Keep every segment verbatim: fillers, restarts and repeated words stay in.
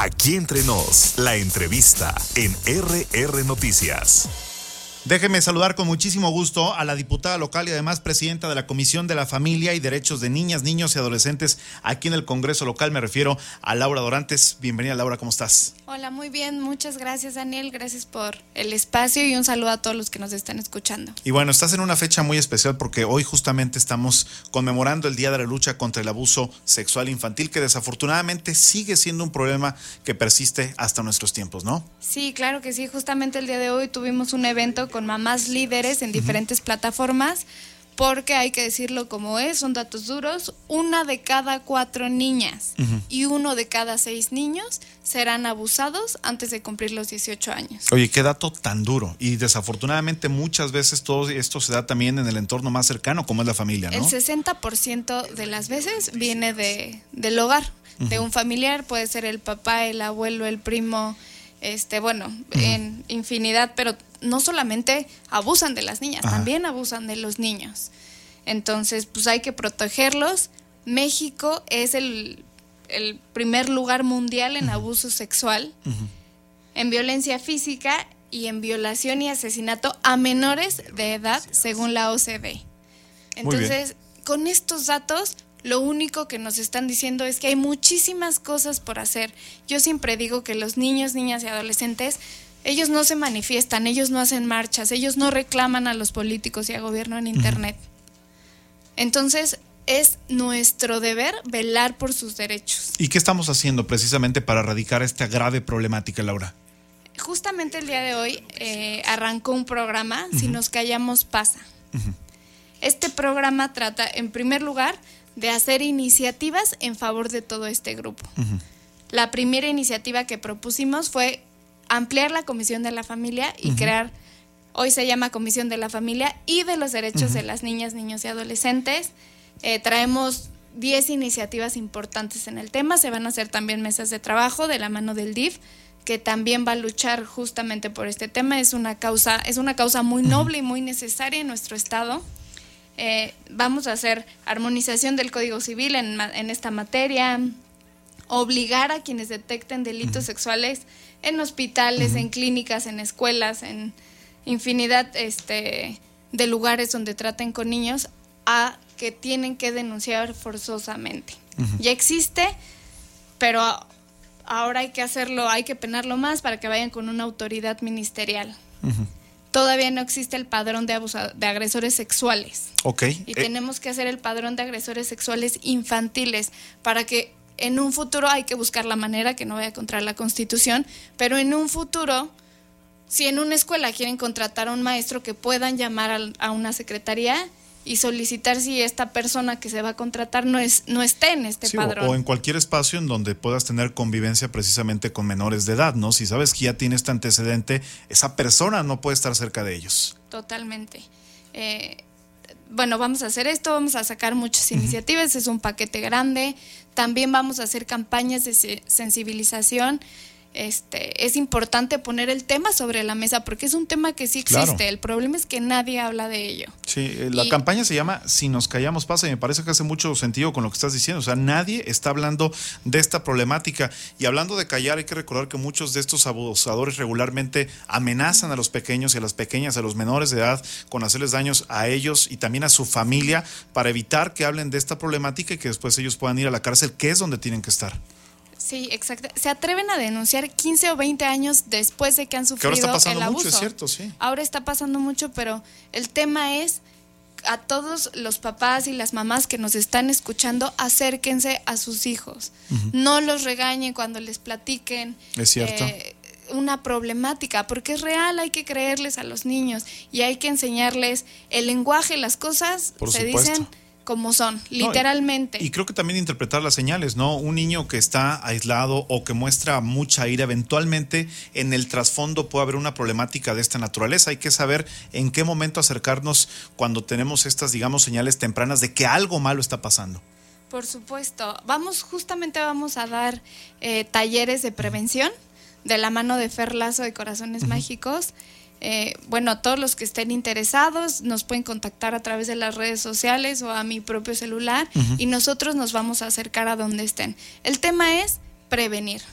Aquí entre nos, la entrevista en R R Noticias. Déjeme saludar con muchísimo gusto a la diputada local y además presidenta de la Comisión de la Familia y Derechos de Niñas, Niños y Adolescentes aquí en el Congreso local. Me refiero a Laura Dorantes. Bienvenida, Laura, ¿cómo estás? Hola, muy bien. Muchas gracias, Daniel. Gracias por el espacio y un saludo a todos los que nos están escuchando. Y bueno, estás en una fecha muy especial porque hoy justamente estamos conmemorando el Día de la Lucha contra el Abuso Sexual Infantil, que desafortunadamente sigue siendo un problema que persiste hasta nuestros tiempos, ¿no? Sí, claro que sí. Justamente el día de hoy tuvimos un evento con mamás líderes en diferentes uh-huh. plataformas, porque hay que decirlo como es, son datos duros, una de cada cuatro niñas uh-huh. y uno de cada seis niños serán abusados antes de cumplir los dieciocho años. Oye, qué dato tan duro, y desafortunadamente muchas veces todo esto se da también en el entorno más cercano, como es la familia, ¿no? El sesenta por ciento de las veces viene de, del hogar, uh-huh. de un familiar, puede ser el papá, el abuelo, el primo, este, bueno, uh-huh. en infinidad, pero no solamente abusan de las niñas, Ajá. también abusan de los niños. Entonces, pues hay que protegerlos. México es el, el primer lugar mundial en uh-huh. abuso sexual, uh-huh. en violencia física y en violación y asesinato a menores de edad, según la O C D. Entonces, con estos datos, lo único que nos están diciendo es que hay muchísimas cosas por hacer. Yo siempre digo que los niños, niñas y adolescentes, ellos no se manifiestan, ellos no hacen marchas, ellos no reclaman a los políticos y al gobierno en internet. Uh-huh. Entonces, es nuestro deber velar por sus derechos. ¿Y qué estamos haciendo precisamente para erradicar esta grave problemática, Laura? Justamente el día de hoy eh, arrancó un programa, uh-huh. Si nos callamos pasa. Uh-huh. Este programa trata, en primer lugar, de hacer iniciativas en favor de todo este grupo. Uh-huh. La primera iniciativa que propusimos fue ampliar la Comisión de la Familia y uh-huh. crear, hoy se llama Comisión de la Familia y de los Derechos uh-huh. de las Niñas, Niños y Adolescentes. Eh, traemos diez iniciativas importantes en el tema, se van a hacer también mesas de trabajo de la mano del D I F, que también va a luchar justamente por este tema. Es una causa, es una causa muy uh-huh. noble y muy necesaria en nuestro estado. Eh, vamos a hacer armonización del Código Civil en, en esta materia, obligar a quienes detecten delitos uh-huh. sexuales en hospitales, uh-huh. en clínicas, en escuelas, en infinidad este, de lugares donde traten con niños, a que tienen que denunciar forzosamente. Uh-huh. Ya existe, pero ahora hay que hacerlo, hay que penarlo más para que vayan con una autoridad ministerial. Uh-huh. Todavía no existe el padrón de, abusa- de agresores sexuales. Okay. Y eh. tenemos que hacer el padrón de agresores sexuales infantiles para que en un futuro, hay que buscar la manera que no vaya contra la Constitución, pero en un futuro, si en una escuela quieren contratar a un maestro, que puedan llamar a, a una secretaría y solicitar si esta persona que se va a contratar no es no esté en este sí, padrón. O, o en cualquier espacio en donde puedas tener convivencia precisamente con menores de edad, ¿no? Si sabes que ya tiene este antecedente, esa persona no puede estar cerca de ellos. Totalmente. Eh, bueno, vamos a hacer esto, vamos a sacar muchas uh-huh. iniciativas, es un paquete grande. También vamos a hacer campañas de sensibilización. Este, es importante poner el tema sobre la mesa porque es un tema que sí existe. Claro. El problema es que nadie habla de ello. Sí, la y, campaña se llama Si nos callamos pasa y me parece que hace mucho sentido con lo que estás diciendo. O sea, nadie está hablando de esta problemática. Y hablando de callar, hay que recordar que muchos de estos abusadores regularmente amenazan a los pequeños y a las pequeñas, a los menores de edad, con hacerles daños a ellos y también a su familia para evitar que hablen de esta problemática y que después ellos puedan ir a la cárcel, que es donde tienen que estar. Sí, exacto. Se atreven a denunciar quince o veinte años después de que han sufrido el abuso. Que ahora está pasando mucho, es cierto, sí. Ahora está pasando mucho, pero el tema es, a todos los papás y las mamás que nos están escuchando, acérquense a sus hijos. Uh-huh. No los regañen cuando les platiquen. Es cierto. Eh, una problemática, porque es real, hay que creerles a los niños y hay que enseñarles el lenguaje, las cosas Por se supuesto. dicen como son, literalmente. No, y, y creo que también interpretar las señales, ¿no? Un niño que está aislado o que muestra mucha ira, eventualmente en el trasfondo puede haber una problemática de esta naturaleza. Hay que saber en qué momento acercarnos cuando tenemos estas, digamos, señales tempranas de que algo malo está pasando. Por supuesto. Vamos, justamente vamos a dar eh, talleres de prevención de la mano de Fer Lazo de Corazones uh-huh. Mágicos. Eh, bueno, todos los que estén interesados nos pueden contactar a través de las redes sociales o a mi propio celular uh-huh. y nosotros nos vamos a acercar a donde estén. El tema es prevenir,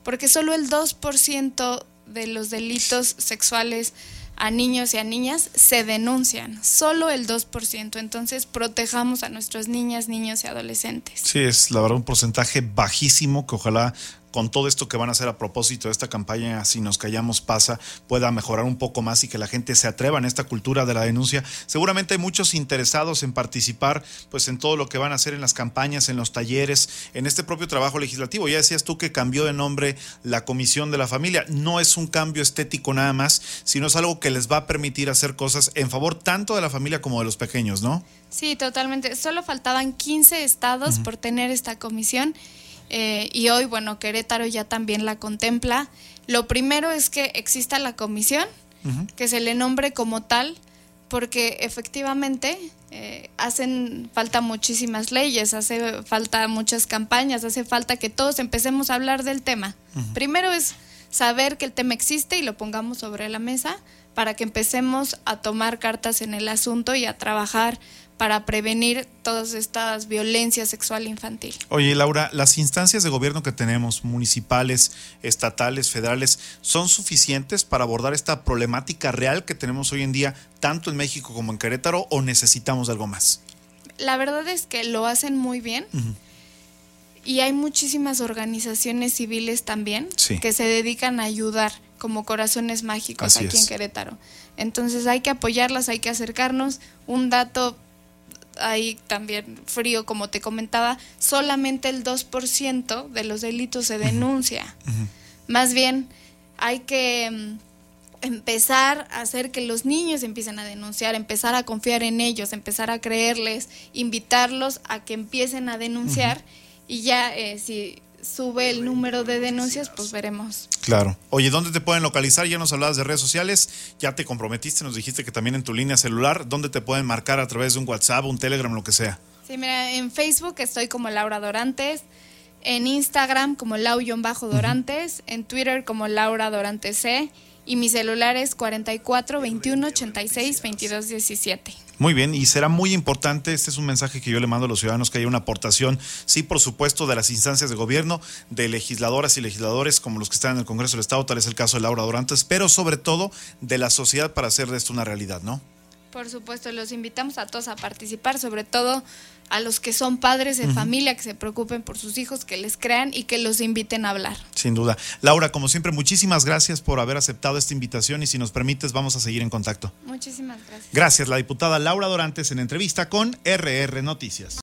porque solo el dos por ciento de los delitos sexuales a niños y a niñas se denuncian, solo el dos por ciento. Entonces protejamos a nuestras niñas, niños y adolescentes. Sí, es la verdad un porcentaje bajísimo que ojalá con todo esto que van a hacer a propósito de esta campaña Si nos callamos pasa, pueda mejorar un poco más y que la gente se atreva en esta cultura de la denuncia. Seguramente hay muchos interesados en participar pues en todo lo que van a hacer en las campañas, en los talleres, en este propio trabajo legislativo. Ya decías tú que cambió de nombre la Comisión de la Familia. No es un cambio estético nada más, sino es algo que les va a permitir hacer cosas en favor tanto de la familia como de los pequeños, ¿no? Sí, totalmente. Solo faltaban quince estados uh-huh. por tener esta comisión. Eh, y hoy, bueno, Querétaro ya también la contempla. Lo primero es que exista la comisión, uh-huh. que se le nombre como tal, porque efectivamente eh, hacen falta muchísimas leyes, hace falta muchas campañas, hace falta que todos empecemos a hablar del tema. Uh-huh. Primero es saber que el tema existe y lo pongamos sobre la mesa para que empecemos a tomar cartas en el asunto y a trabajar para prevenir todas estas violencias sexual infantil. Oye, Laura, ¿las instancias de gobierno que tenemos, municipales, estatales, federales, son suficientes para abordar esta problemática real que tenemos hoy en día, tanto en México como en Querétaro, o necesitamos algo más? La verdad es que lo hacen muy bien. Uh-huh. Y hay muchísimas organizaciones civiles también sí. que se dedican a ayudar, como Corazones Mágicos Así aquí es. en Querétaro. Entonces hay que apoyarlas, hay que acercarnos. Un dato ahí también frío, como te comentaba, solamente el dos por ciento de los delitos se denuncia. Uh-huh. Más bien hay que um, empezar a hacer que los niños empiecen a denunciar, empezar a confiar en ellos, empezar a creerles, invitarlos a que empiecen a denunciar uh-huh. y ya eh, si sube el número de denuncias, pues veremos. Claro. Oye, ¿dónde te pueden localizar? Ya nos hablabas de redes sociales, ya te comprometiste, nos dijiste que también en tu línea celular, ¿dónde te pueden marcar a través de un WhatsApp, un Telegram, lo que sea? Sí, mira, en Facebook estoy como Laura Dorantes, en Instagram como Lau-Dorantes, uh-huh. en Twitter como Laura Dorantes C, y mi celular es cuarenta y cuatro, veintiuno, ochenta y seis, veintidós, diecisiete. Muy bien, y será muy importante, este es un mensaje que yo le mando a los ciudadanos, que haya una aportación, sí, por supuesto, de las instancias de gobierno, de legisladoras y legisladores como los que están en el Congreso del Estado, tal es el caso de Laura Dorantes, pero sobre todo de la sociedad para hacer de esto una realidad, ¿no? Por supuesto, los invitamos a todos a participar, sobre todo a los que son padres de uh-huh. familia, que se preocupen por sus hijos, que les crean y que los inviten a hablar. Sin duda. Laura, como siempre, muchísimas gracias por haber aceptado esta invitación y si nos permites vamos a seguir en contacto. Muchísimas gracias. Gracias, la diputada Laura Dorantes en entrevista con R R Noticias.